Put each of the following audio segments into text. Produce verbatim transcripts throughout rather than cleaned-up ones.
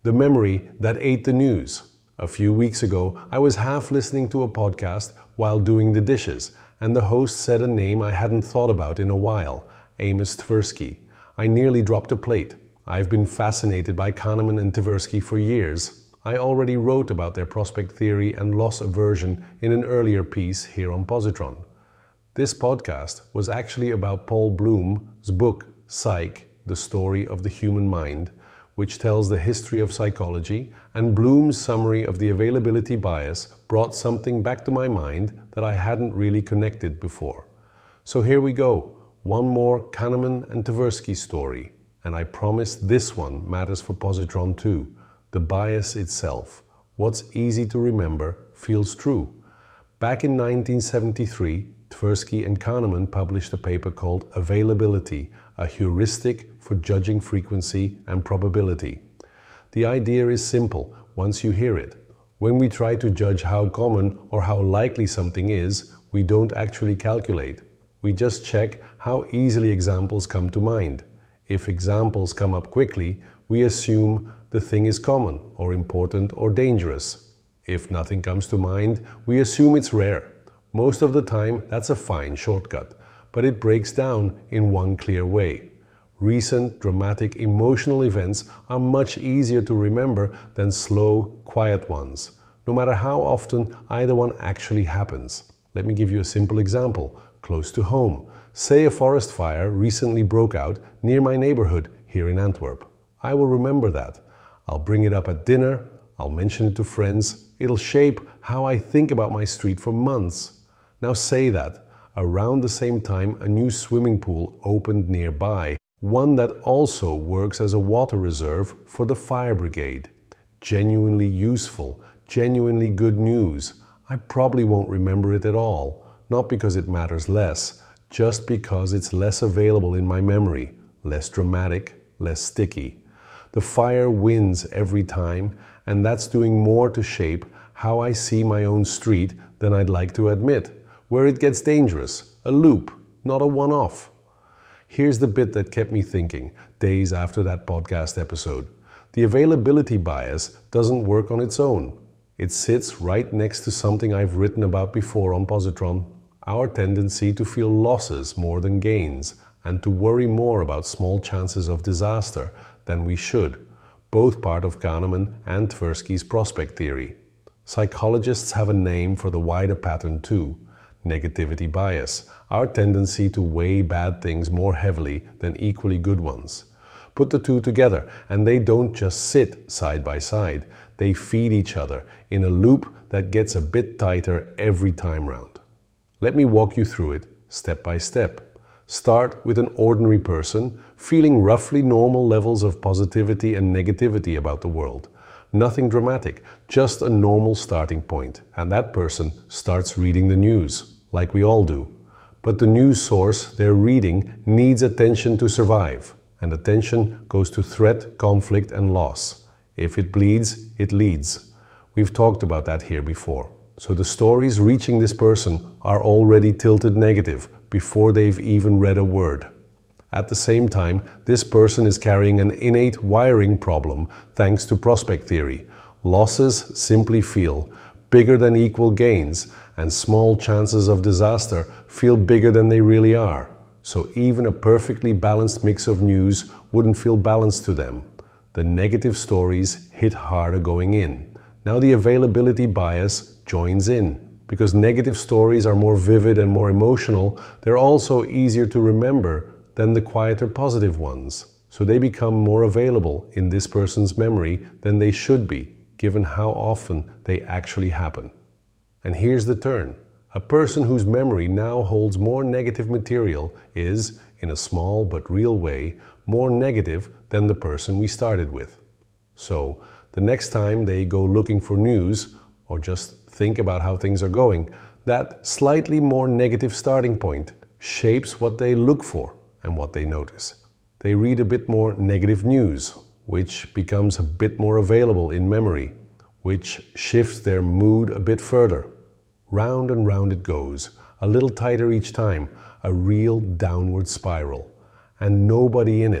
The memory that ate the news. A few weeks ago, I was half listening to a podcast while doing the dishes, and the host said a name I hadn't thought about in a while, Amos Tversky. I nearly dropped a plate. I've been fascinated by Kahneman and Tversky for years. I already wrote about their prospect theory and loss aversion in an earlier piece here on Positron. This podcast was actually about Paul Bloom's book, Psych, The Story of the Human Mind, which tells the history of psychology, and Bloom's summary of the availability bias brought something back to my mind that I hadn't really connected before. So here we go, one more Kahneman and Tversky story, and I promise this one matters for Positron too. The bias itself. What's easy to remember feels true. Back in nineteen seventy-three, Tversky and Kahneman published a paper called Availability, a heuristic for judging frequency and probability. The idea is simple once you hear it. When we try to judge how common or how likely something is, we don't actually calculate. We just check how easily examples come to mind. If examples come up quickly, we assume the thing is common or important or dangerous. If nothing comes to mind, we assume it's rare. Most of the time, that's a fine shortcut, but it breaks down in one clear way. Recent, dramatic, emotional events are much easier to remember than slow, quiet ones, no matter how often either one actually happens. Let me give you a simple example, close to home. Say a forest fire recently broke out near my neighborhood here in Antwerp. I will remember that. I'll bring it up at dinner, I'll mention it to friends, it'll shape how I think about my street for months. Now say that, around the same time a new swimming pool opened nearby, one that also works as a water reserve for the fire brigade. Genuinely useful, genuinely good news. I probably won't remember it at all, not because it matters less, just because it's less available in my memory, less dramatic, less sticky. The fire wins every time, and that's doing more to shape how I see my own street than I'd like to admit, where it gets dangerous, a loop, not a one-off. Here's the bit that kept me thinking days after that podcast episode. The availability bias doesn't work on its own. It sits right next to something I've written about before on Positron, our tendency to feel losses more than gains, and to worry more about small chances of disaster than we should, both part of Kahneman and Tversky's prospect theory. Psychologists have a name for the wider pattern too, negativity bias, our tendency to weigh bad things more heavily than equally good ones. Put the two together and they don't just sit side by side, they feed each other in a loop that gets a bit tighter every time round. Let me walk you through it step by step. Start with an ordinary person feeling roughly normal levels of positivity and negativity about the world. Nothing dramatic, just a normal starting point. And that person starts reading the news, like we all do. But the news source they're reading needs attention to survive. And attention goes to threat, conflict, and loss. If it bleeds, it leads. We've talked about that here before. So the stories reaching this person are already tilted negative before they've even read a word. At the same time, this person is carrying an innate wiring problem thanks to prospect theory. Losses simply feel bigger than equal gains, and small chances of disaster feel bigger than they really are. So even a perfectly balanced mix of news wouldn't feel balanced to them. The negative stories hit harder going in. Now the availability bias joins in. Because negative stories are more vivid and more emotional, they're also easier to remember than the quieter positive ones. So they become more available in this person's memory than they should be, given how often they actually happen. And here's the turn. A person whose memory now holds more negative material is, in a small but real way, more negative than the person we started with. So, the next time they go looking for news, or just think about how things are going, that slightly more negative starting point shapes what they look for and what they notice. They read a bit more negative news, which becomes a bit more available in memory, which shifts their mood a bit further. Round and round it goes, a little tighter each time, a real downward spiral. And nobody in it,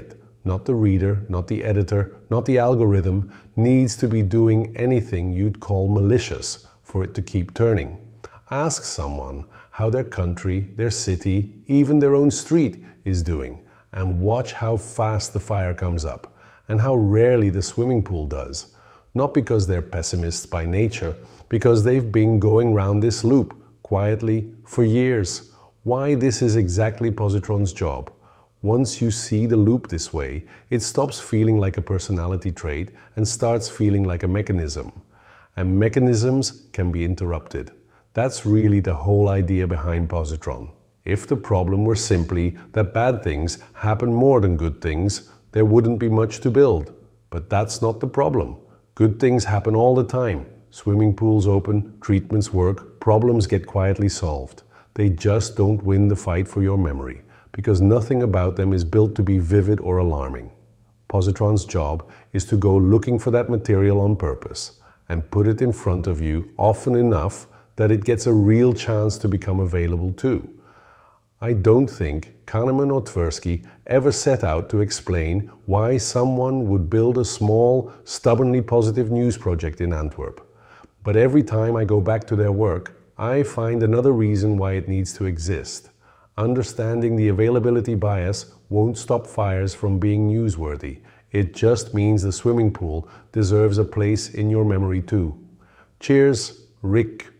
not the reader, not the editor, not the algorithm, needs to be doing anything you'd call malicious for it to keep turning. Ask someone how their country, their city, even their own street is doing, and watch how fast the fire comes up, and how rarely the swimming pool does. Not because they're pessimists by nature, because they've been going round this loop, quietly, for years. Why this is exactly Positron's job. Once you see the loop this way, it stops feeling like a personality trait and starts feeling like a mechanism. And mechanisms can be interrupted. That's really the whole idea behind Positron. If the problem were simply that bad things happen more than good things, there wouldn't be much to build. But that's not the problem. Good things happen all the time. Swimming pools open, treatments work, problems get quietly solved. They just don't win the fight for your memory, because nothing about them is built to be vivid or alarming. Positron's job is to go looking for that material on purpose and put it in front of you often enough that it gets a real chance to become available too. I don't think Kahneman or Tversky ever set out to explain why someone would build a small, stubbornly positive news project in Antwerp. But every time I go back to their work, I find another reason why it needs to exist. Understanding the availability bias won't stop fires from being newsworthy. It just means the swimming pool deserves a place in your memory too. Cheers, Rick.